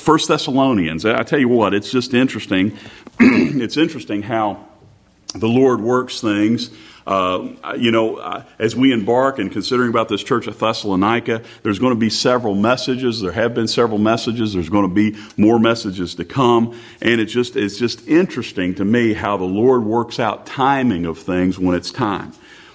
First Thessalonians. I tell you what, it's just interesting. It's interesting how the Lord works things. As we embark and considering about this church of Thessalonica, there's going to be several messages. There have been several messages. There's going to be more messages to come. And it's just interesting to me how the Lord works out timing of things when it's time.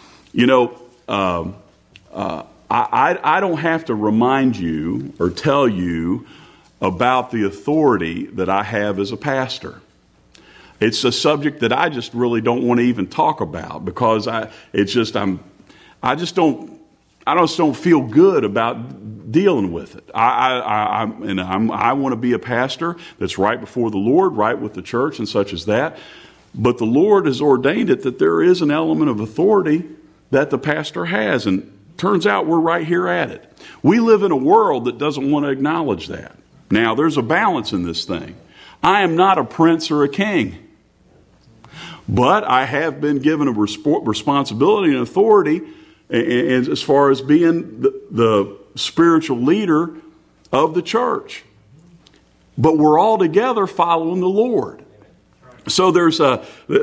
I don't have to remind you or tell you about the authority that I have as a pastor. It's a subject that I just really don't want to even talk about because I just don't feel good about dealing with it. I want to be a pastor that's right before the Lord, right with the church and such as that. But the Lord has ordained it that there is an element of authority that the pastor has, and turns out we're right here at it. We live in a world that doesn't want to acknowledge that. Now, there's a balance in this thing. I am not a prince or a king. But I have been given a responsibility and authority as far as being the spiritual leader of the church. But we're all together following the Lord. So there's a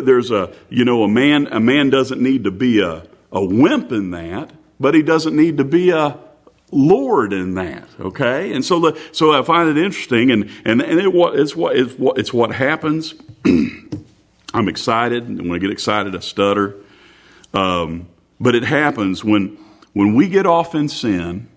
man doesn't need to be a wimp in that, but he doesn't need to be a Lord in that. Okay, and so I find it interesting, and it's what happens. I'm excited, and when I get excited, I stutter. But it happens when we get off in sin.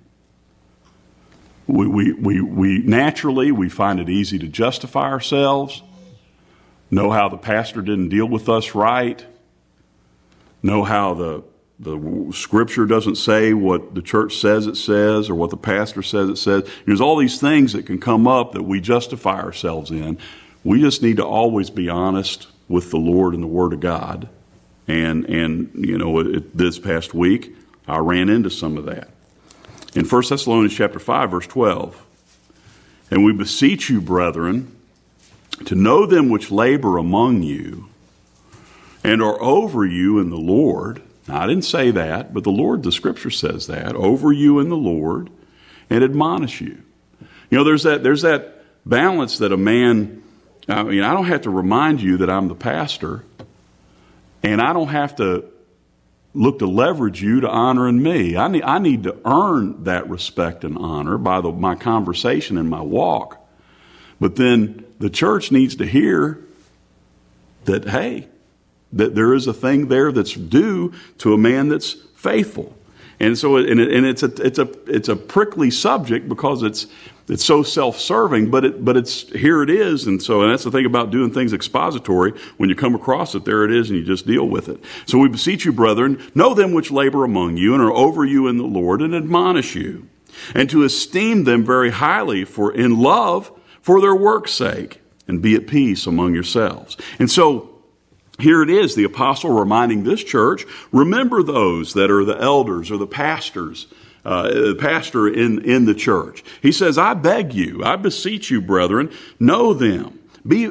We naturally find it easy to justify ourselves, know how the pastor didn't deal with us right, know how the Scripture doesn't say what the church says it says or what the pastor says it says. There's all these things that can come up that we justify ourselves in. We just need to always be honest with the Lord and the Word of God. And this past week, I ran into some of that. In 1 Thessalonians chapter 5, verse 12, and we beseech you, brethren, to know them which labor among you and are over you in the Lord. Now, I didn't say that, but the Scripture says that, over you in the Lord, and admonish you. There's that balance that a man, I don't have to remind you that I'm the pastor, and I don't have to look to leverage you to honoring me. I need to earn that respect and honor by my conversation and my walk. But then the church needs to hear that, hey, that there is a thing there that's due to a man that's faithful. And so it's a prickly subject because it's so self-serving, but it's here it is, and that's the thing about doing things expository. When you come across it, there it is, and you just deal with it. So we beseech you, brethren, know them which labor among you and are over you in the Lord, and admonish you, and to esteem them very highly in love for their work's sake, and be at peace among yourselves. And so here it is, the apostle reminding this church, remember those that are the elders or the pastors, the pastor in the church. He says, I beg you, I beseech you, brethren, know them.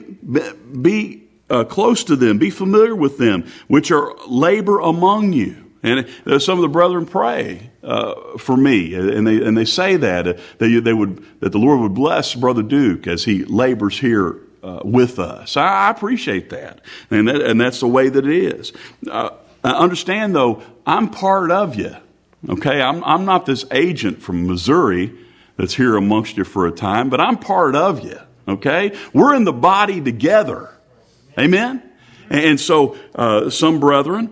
Be close to them. Be familiar with them, which are labor among you. And some of the brethren pray for me, and they say that the Lord would bless Brother Duke as he labors here with us. I appreciate that, and that's the way that it is. Understand, though, I'm part of you. Okay, I'm not this agent from Missouri that's here amongst you for a time, but I'm part of you. Okay, we're in the body together. Amen. And so some brethren,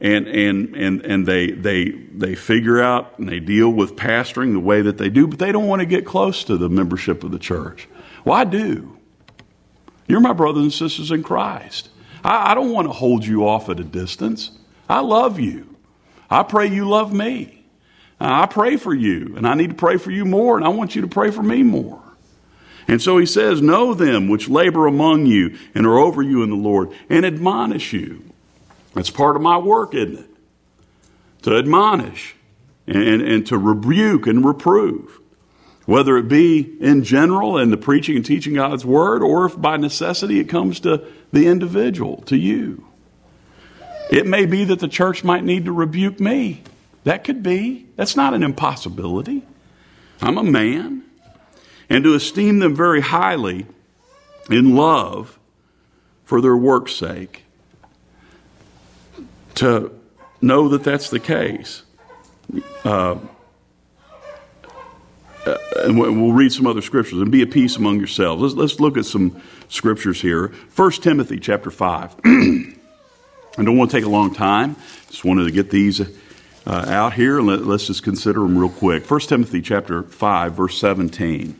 and they figure out and they deal with pastoring the way that they do, but they don't want to get close to the membership of the church. Well, I do. You're my brothers and sisters in Christ. I don't want to hold you off at a distance. I love you. I pray you love me. I pray for you, and I need to pray for you more, and I want you to pray for me more. And so he says, know them which labor among you and are over you in the Lord, and admonish you. That's part of my work, isn't it? To admonish and to rebuke and reprove. Whether it be in general in the preaching and teaching God's word, or if by necessity it comes to the individual, to you. It may be that the church might need to rebuke me. That could be. That's not an impossibility. I'm a man. and to esteem them very highly in love for their work's sake. To know that that's the case. And we'll read some other scriptures. And be at peace among yourselves. Let's look at some scriptures here. 1 Timothy chapter 5. I don't want to take a long time. Just wanted to get these out here. And let's just consider them real quick. 1 Timothy chapter 5, verse 17.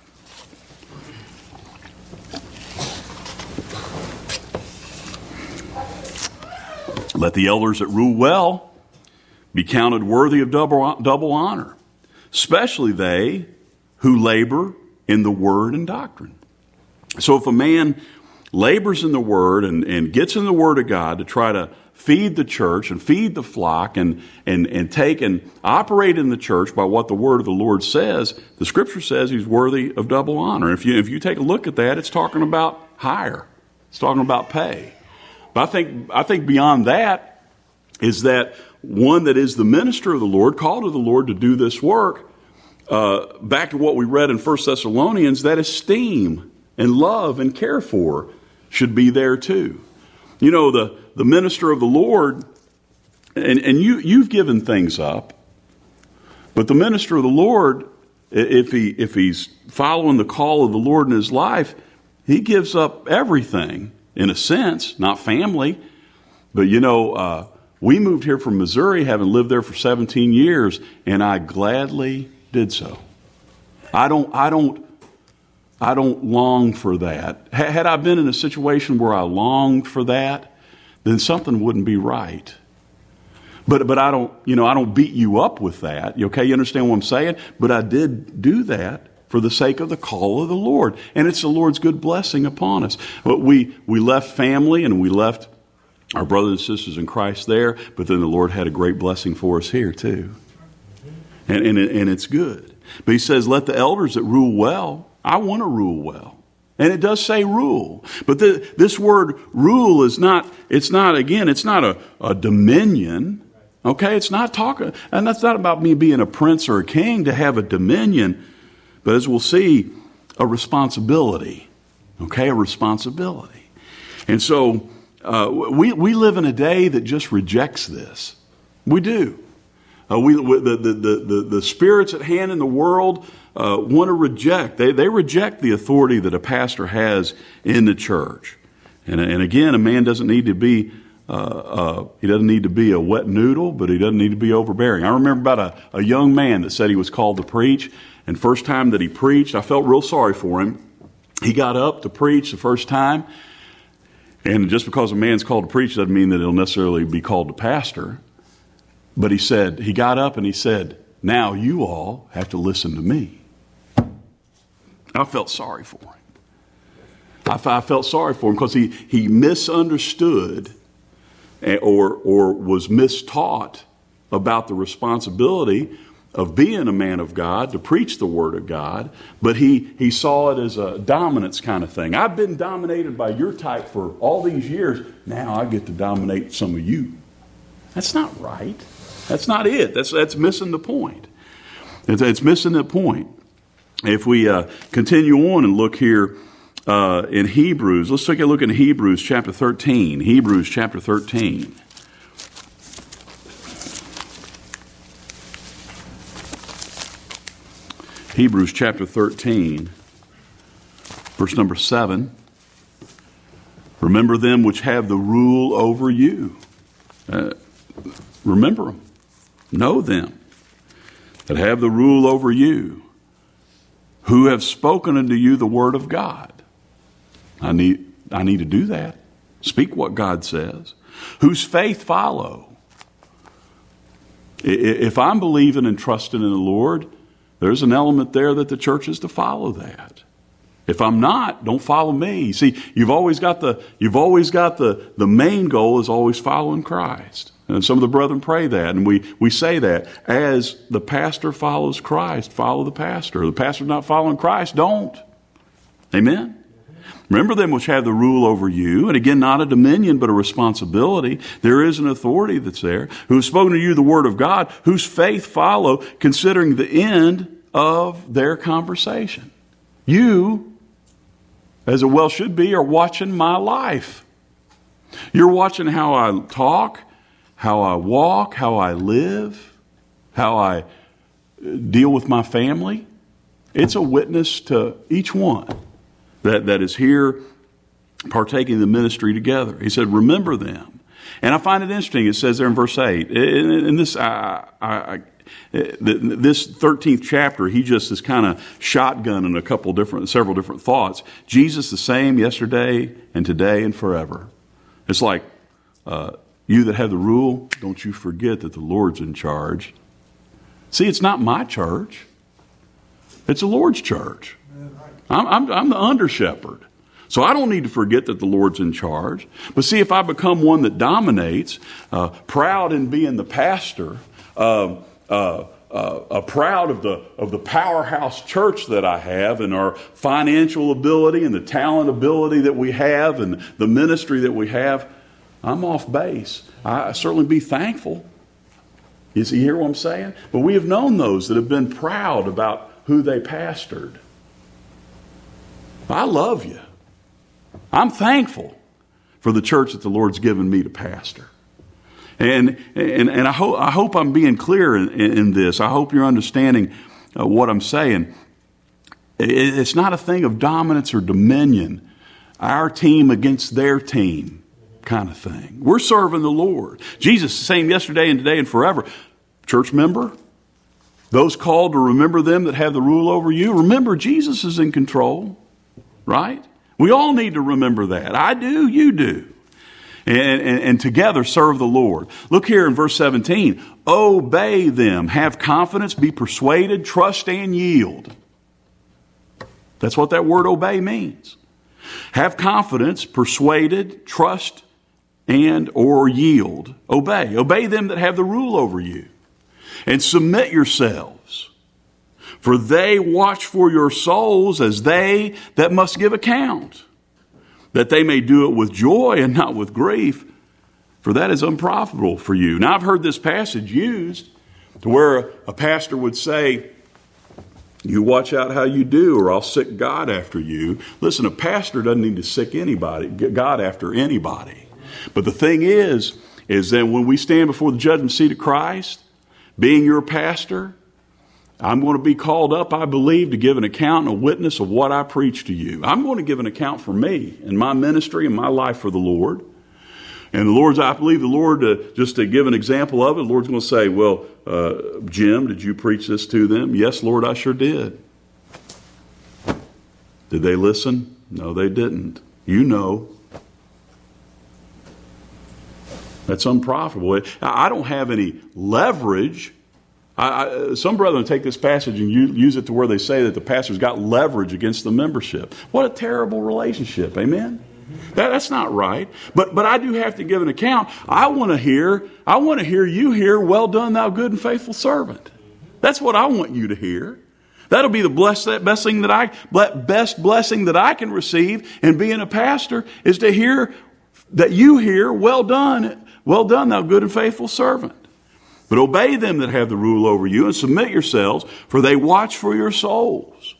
Let the elders that rule well be counted worthy of double honor, especially they who labor in the word and doctrine. So if a man labors in the word and gets in the word of God to try to feed the church and feed the flock and take and operate in the church by what the word of the Lord says, the scripture says he's worthy of double honor. If you take a look at that, it's talking about hire. It's talking about pay. But I think beyond that is that one that is the minister of the Lord, called of the Lord to do this work, back to what we read in 1 Thessalonians, that esteem and love and care for should be there too. You know, the minister of the Lord, and you've given things up, but the minister of the Lord, if he's following the call of the Lord in his life, he gives up everything. In a sense, not family, but we moved here from Missouri, having lived there for 17 years, and I gladly did so. I don't long for that. Had I been in a situation where I longed for that, then something wouldn't be right. But I don't beat you up with that. Okay, you understand what I'm saying? But I did do that for the sake of the call of the Lord. And it's the Lord's good blessing upon us. But we left family and we left our brothers and sisters in Christ there, but then the Lord had a great blessing for us here too. And it's good. But he says, let the elders that rule well, I want to rule well. And it does say rule. But this word rule is not a dominion. Okay, it's not talking, and that's not about me being a prince or a king to have a dominion. But as we'll see, a responsibility, okay, a responsibility. And so we live in a day that just rejects this. We do. The spirits at hand in the world want to reject. They reject the authority that a pastor has in the church. And again, a man doesn't need to be he doesn't need to be a wet noodle, but he doesn't need to be overbearing. I remember about a young man that said he was called to preach. And first time that he preached, I felt real sorry for him. He got up to preach the first time. And just because a man's called to preach doesn't mean that he'll necessarily be called to pastor. But he got up and he said, now you all have to listen to me. I felt sorry for him. I felt sorry for him because he misunderstood or was mistaught about the responsibility of being a man of God, to preach the Word of God, but he saw it as a dominance kind of thing. I've been dominated by your type for all these years. Now I get to dominate some of you. That's not right. That's not it. That's missing the point. It's missing the point. If we continue on and look here in Hebrews, let's take a look in Hebrews chapter 13. Hebrews chapter 13. Hebrews chapter 13, verse number 7. Remember them which have the rule over you. Remember them. Know them that have the rule over you, who have spoken unto you the word of God. I need to do that. Speak what God says. Whose faith follow. If I'm believing and trusting in the Lord, there's an element there that the church is to follow that. If I'm not, don't follow me. See, you've always got the main goal is always following Christ. And some of the brethren pray that, and we say that. As the pastor follows Christ, follow the pastor. The pastor's not following Christ, don't. Amen? Remember them which have the rule over you, and again, not a dominion, but a responsibility. There is an authority that's there, who has spoken to you the word of God, whose faith follow, considering the end of their conversation. You, as it well should be, are watching my life. You're watching how I talk, how I walk, how I live, how I deal with my family. It's a witness to each one that is here partaking of the ministry together. He said, remember them. And I find it interesting. It says there in verse 8, in this 13th chapter, he just is kind of shotgunning several different thoughts. Jesus the same yesterday and today and forever. It's like, you that have the rule, don't you forget that the Lord's in charge. See, it's not my church. It's the Lord's church. I'm the under-shepherd. So I don't need to forget that the Lord's in charge. But see, if I become one that dominates, proud in being the pastor, proud of the powerhouse church that I have, and our financial ability and the talent ability that we have and the ministry that we have, I'm off base. I certainly be thankful. You hear what I'm saying? But we have known those that have been proud about who they pastored. I love you. I'm thankful for the church that the Lord's given me to pastor. And I hope I'm being clear in this. I hope you're understanding what I'm saying. It's not a thing of dominance or dominion. Our team against their team kind of thing. We're serving the Lord. Jesus is the same yesterday and today and forever. Church member, those called to remember them that have the rule over you. Remember, Jesus is in control, right? We all need to remember that. I do, you do. And together serve the Lord. Look here in verse 17. Obey them. Have confidence, be persuaded, trust, and yield. That's what that word obey means. Have confidence, persuaded, trust, and or yield. Obey. Obey them that have the rule over you. And submit yourselves. For they watch for your souls as they that must give account, that they may do it with joy and not with grief, for that is unprofitable for you. Now, I've heard this passage used to where a pastor would say, you watch out how you do, or I'll sick God after you. Listen, a pastor doesn't need to sick God after anybody. But the thing is that when we stand before the judgment seat of Christ, being your pastor, I'm going to be called up, I believe, to give an account and a witness of what I preach to you. I'm going to give an account for me and my ministry and my life for the Lord. And I believe the Lord, just to give an example of it, the Lord's going to say, well, Jim, did you preach this to them? Yes, Lord, I sure did. Did they listen? No, they didn't. You know. That's unprofitable. I don't have any leverage. Some brethren take this passage and use it to where they say that the pastor's got leverage against the membership. What a terrible relationship. Amen? That's not right. But I do have to give an account. I want to hear you hear, well done, thou good and faithful servant. That's what I want you to hear. That'll be the best blessing that I can receive in being a pastor, is to hear that you hear, well done, thou good and faithful servant. But obey them that have the rule over you, and submit yourselves, for they watch for your souls.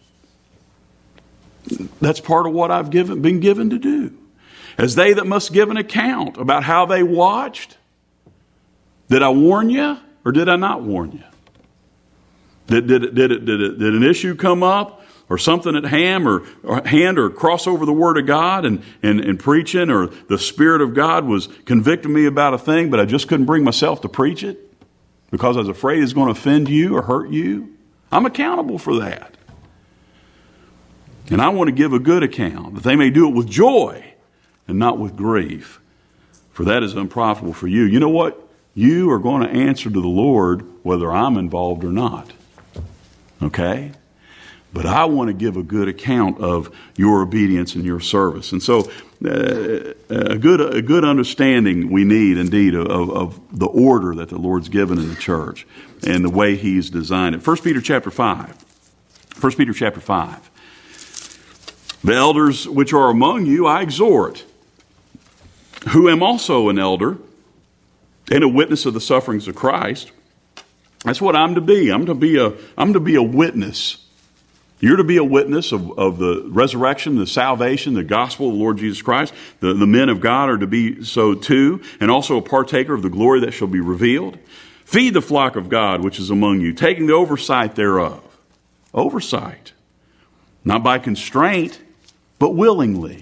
That's part of what I've been given to do. As they that must give an account about how they watched. Did I warn you, or did I not warn you? Did an issue come up, or something at hand, or cross over the Word of God and preaching, or the Spirit of God was convicting me about a thing, but I just couldn't bring myself to preach it because I was afraid it's going to offend you or hurt you? I'm accountable for that. And I want to give a good account, that they may do it with joy and not with grief, for that is unprofitable for you. You know what? You are going to answer to the Lord whether I'm involved or not. Okay? But I want to give a good account of your obedience and your service. And so a good understanding we need indeed of the order that the Lord's given in the church and the way He's designed it. 1 Peter chapter 5. 1 Peter chapter 5. The elders which are among you I exhort, who am also an elder and a witness of the sufferings of Christ. That's what I'm to be. I'm to be a witness You're to be a witness of the resurrection, the salvation, the gospel of the Lord Jesus Christ. The men of God are to be so too, and also a partaker of the glory that shall be revealed. Feed the flock of God which is among you, taking the oversight thereof. Oversight. Not by constraint, but willingly.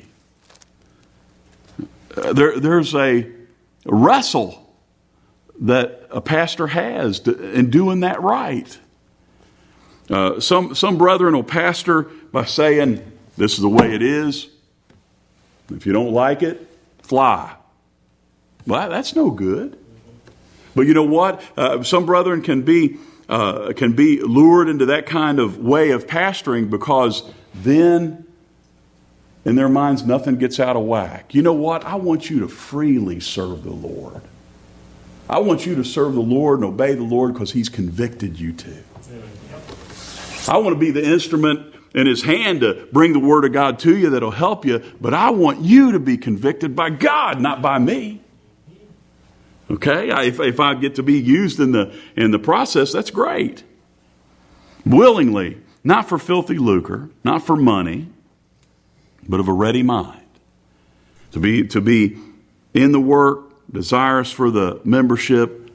There's a wrestle that a pastor has in doing that right. Some brethren will pastor by saying, this is the way it is. If you don't like it, fly. Well, that's no good. But you know what? Some brethren can be lured into that kind of way of pastoring because then in their minds nothing gets out of whack. You know what? I want you to freely serve the Lord. I want you to serve the Lord and obey the Lord because He's convicted you to. I want to be the instrument in His hand to bring the Word of God to you that'll help you, but I want you to be convicted by God, not by me. Okay? If I get to be used in the process, that's great. Willingly, not for filthy lucre, not for money, but of a ready mind. To be in the work, desirous for the membership,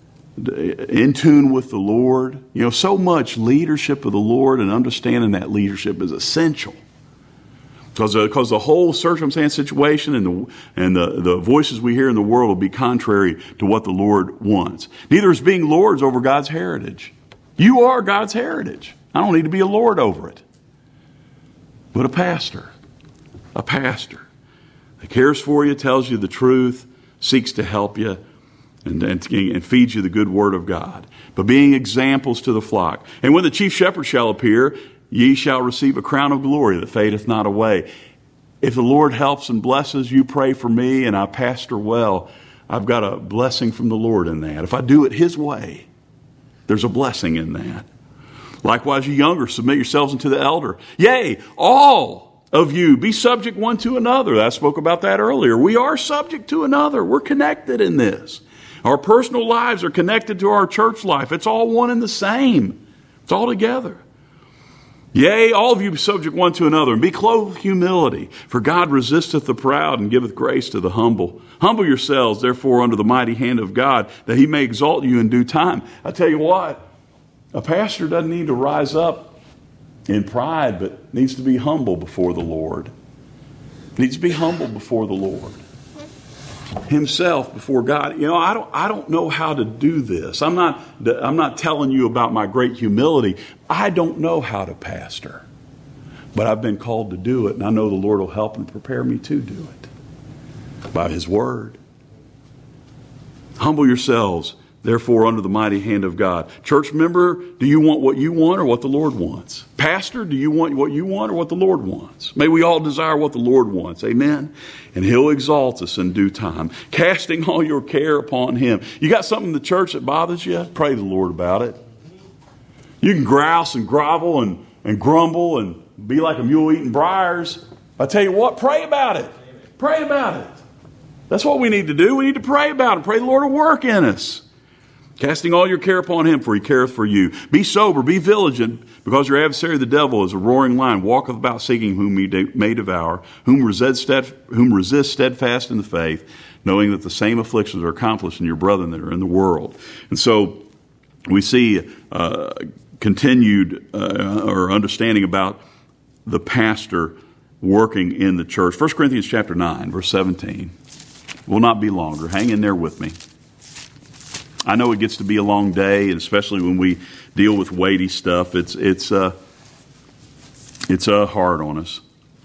in tune with the Lord. You know, so much leadership of the Lord and understanding that leadership is essential. Because the whole circumstance, situation, and the voices we hear in the world will be contrary to what the Lord wants. Neither is being lords over God's heritage. You are God's heritage. I don't need to be a lord over it. But a pastor that cares for you, tells you the truth, seeks to help you, and feeds you the good word of God. But being examples to the flock. And when the chief shepherd shall appear, ye shall receive a crown of glory that fadeth not away. If the Lord helps and blesses, you pray for me and I pastor well, I've got a blessing from the Lord in that. If I do it His way, there's a blessing in that. Likewise, you younger, submit yourselves unto the elder. Yea, all of you be subject one to another. I spoke about that earlier. We are subject to another. We're connected in this. Our personal lives are connected to our church life. It's all one and the same. It's all together. Yea, all of you be subject one to another, and be clothed with humility. For God resisteth the proud, and giveth grace to the humble. Humble yourselves, therefore, under the mighty hand of God, that He may exalt you in due time. I tell you what, a pastor doesn't need to rise up in pride, but needs to be humble before the Lord. Needs to be humble before the Lord. Himself before God. You know, I don't know how to do this. I'm not telling you about my great humility. I don't know how to pastor. But I've been called to do it, and I know the Lord will help and prepare me to do it. By His word. Humble yourselves, therefore, under the mighty hand of God. Church member, do you want what you want or what the Lord wants? Pastor, do you want what you want or what the Lord wants? May we all desire what the Lord wants. Amen? And He'll exalt us in due time. Casting all your care upon Him. You got something in the church that bothers you? Pray to the Lord about it. You can grouse and grovel and grumble and be like a mule eating briars. I tell you what, pray about it. Pray about it. That's what we need to do. We need to pray about it. Pray the Lord will work in us. Casting all your care upon Him, for He careth for you. Be sober, be vigilant, because your adversary the devil is a roaring lion, walketh about seeking whom he may devour, whom resist steadfast in the faith, knowing that the same afflictions are accomplished in your brethren that are in the world. And so we see continued or understanding about the pastor working in the church. 1 Corinthians chapter 9, verse 17. Will not be longer. Hang in there with me. I know it gets to be a long day, and especially when we deal with weighty stuff, it's hard on us.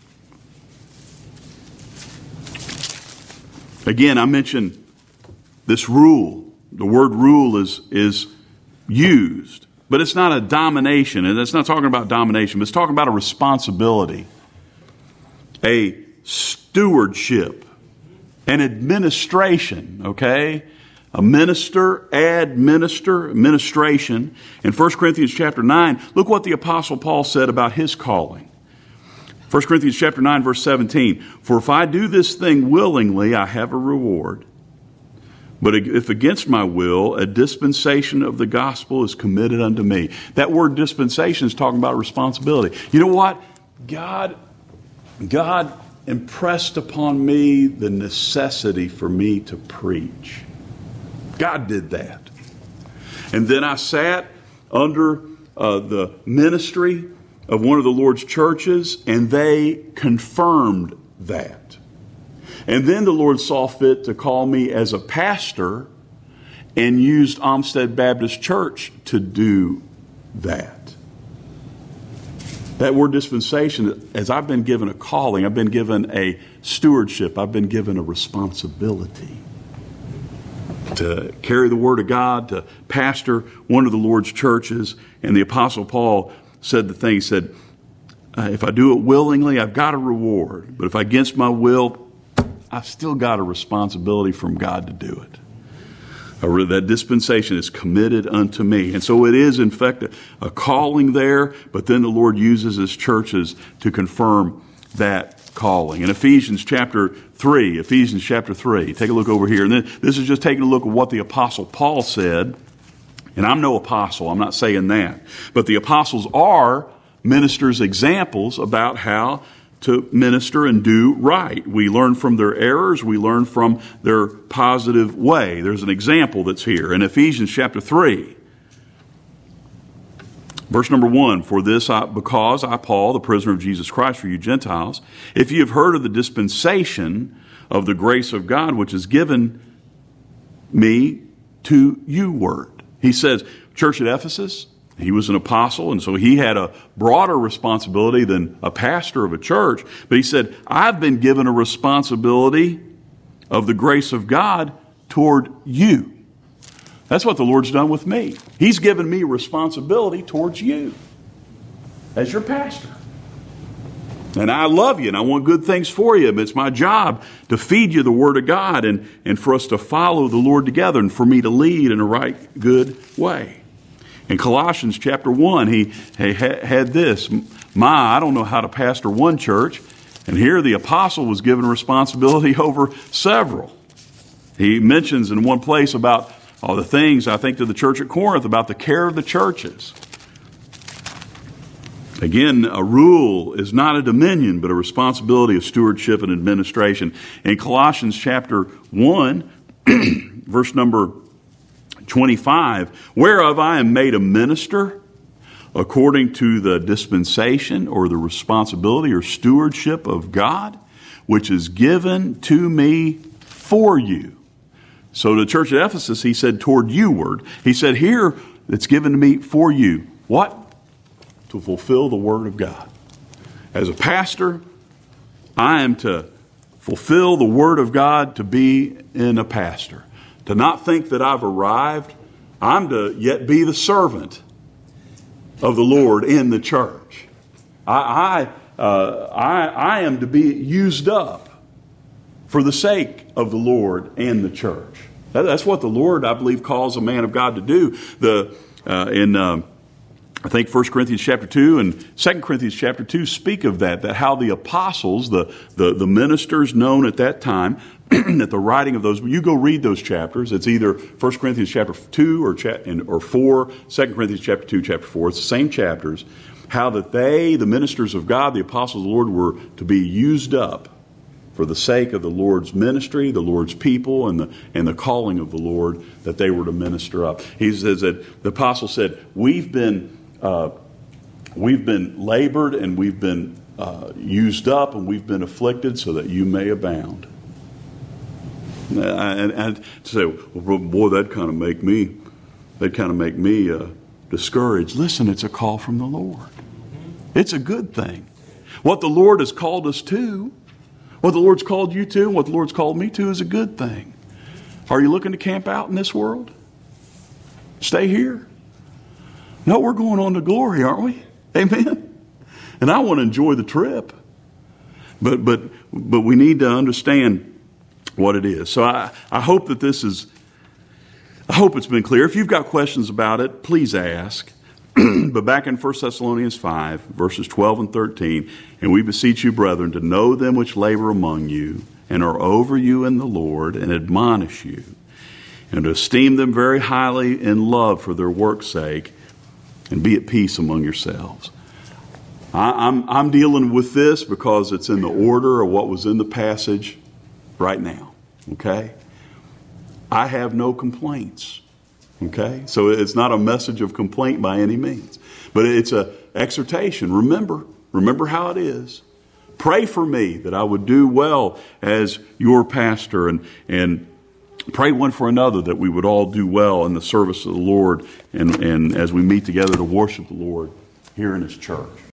Again, I mentioned this rule. The word rule is used, but it's not a domination, and it's not talking about domination, but it's talking about a responsibility, a stewardship, an administration, okay? A minister, administration. In 1 Corinthians chapter 9, look what the Apostle Paul said about his calling. 1 Corinthians chapter 9, verse 17. For if I do this thing willingly, I have a reward. But if against my will, a dispensation of the gospel is committed unto me. That word dispensation is talking about responsibility. You know what? God impressed upon me the necessity for me to preach. God did that. And then I sat under the ministry of one of the Lord's churches, and they confirmed that. And then the Lord saw fit to call me as a pastor and used Olmsted Baptist Church to do that. That word dispensation, as I've been given a calling, I've been given a stewardship, I've been given a responsibility to carry the Word of God, to pastor one of the Lord's churches. And the Apostle Paul said the thing, he said, if I do it willingly, I've got a reward. But if against my will, I've still got a responsibility from God to do it. That dispensation is committed unto me. And so it is, in fact, a calling there, but then the Lord uses His churches to confirm that calling. In Ephesians chapter 3, take a look over here. And then this is just taking a look at what the Apostle Paul said. And I'm no apostle, I'm not saying that. But the apostles are ministers' examples about how to minister and do right. We learn from their errors. We learn from their positive way. There's an example that's here in Ephesians chapter 3. Verse number 1, for this, because I, Paul, the prisoner of Jesus Christ for you Gentiles, if you have heard of the dispensation of the grace of God, which is given me to you word. He says, church at Ephesus, he was an apostle, and so he had a broader responsibility than a pastor of a church. But he said, I've been given a responsibility of the grace of God toward you. That's what the Lord's done with me. He's given me responsibility towards you as your pastor. And I love you, and I want good things for you. But it's my job to feed you the Word of God and for us to follow the Lord together and for me to lead in a right, good way. In Colossians chapter 1, he had this. I don't know how to pastor one church. And here the apostle was given responsibility over several. He mentions in one place about all the things, I think, to the church at Corinth about the care of the churches. Again, a rule is not a dominion, but a responsibility of stewardship and administration. In Colossians chapter 1, verse number 25, whereof I am made a minister according to the dispensation or the responsibility or stewardship of God, which is given to me for you. So the church at Ephesus, he said, toward you word. He said, here, it's given to me for you. What? To fulfill the Word of God. As a pastor, I am to fulfill the Word of God to be in a pastor. To not think that I've arrived. I'm to yet be the servant of the Lord in the church. I am to be used up for the sake of the Lord and the church. That's what the Lord, I believe, calls a man of God to do. I think 1 Corinthians chapter 2 and 2 Corinthians chapter 2 speak of that how the apostles, the ministers known at that time, at the writing of those, you go read those chapters. It's either 1 Corinthians chapter 2 or 4, 2 Corinthians chapter 2, chapter 4. It's the same chapters. How that they, the ministers of God, the apostles of the Lord, were to be used up for the sake of the Lord's ministry, the Lord's people, and the calling of the Lord that they were to minister up. He says that the apostle said, we've been labored and we've been used up and we've been afflicted so that you may abound. And to say, well, boy, that kind of make me discouraged. Listen, it's a call from the Lord. It's a good thing. What the Lord has called us to, what the Lord's called you to, what the Lord's called me to is a good thing. Are you looking to camp out in this world? Stay here? No, we're going on to glory, aren't we? Amen. And I want to enjoy the trip. But we need to understand what it is. So I hope that I hope it's been clear. If you've got questions about it, please ask. But back in 1 Thessalonians 5, verses 12 and 13, and we beseech you, brethren, to know them which labor among you and are over you in the Lord and admonish you, and to esteem them very highly in love for their work's sake, and be at peace among yourselves. I'm dealing with this because it's in the order of what was in the passage right now. Okay? I have no complaints. Okay? So it's not a message of complaint by any means. But it's an exhortation. Remember how it is. Pray for me that I would do well as your pastor, and pray one for another that we would all do well in the service of the Lord and as we meet together to worship the Lord here in His church.